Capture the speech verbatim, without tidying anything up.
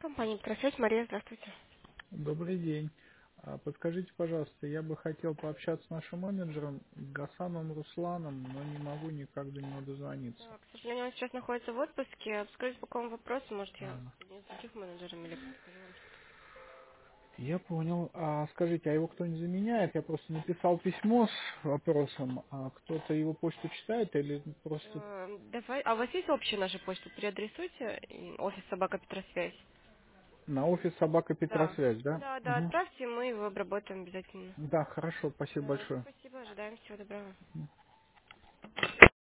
Компания «Петросвязь», Мария, здравствуйте. Добрый день. А, Подскажите, пожалуйста, я бы хотел пообщаться с нашим менеджером Гасаном Русланом, но не могу никак до него дозвониться. Да, к сожалению, он сейчас находится в отпуске. Скажите, по какому вопросу, может, я А, соединюсь с другим менеджером или подскажу вам что-то. Я понял. А скажите, а его кто-нибудь заменяет? Я просто написал письмо с вопросом, а кто-то его почту читает или просто Э, давай, а у вас есть общая наша почта? Переадресуйте и офис собака Петросвязь. на офис собака Да. Петросвязь, да? Да, да, Угу. отправьте, мы его обработаем обязательно. Да, хорошо, спасибо Да, большое. спасибо, ожидаем, всего доброго.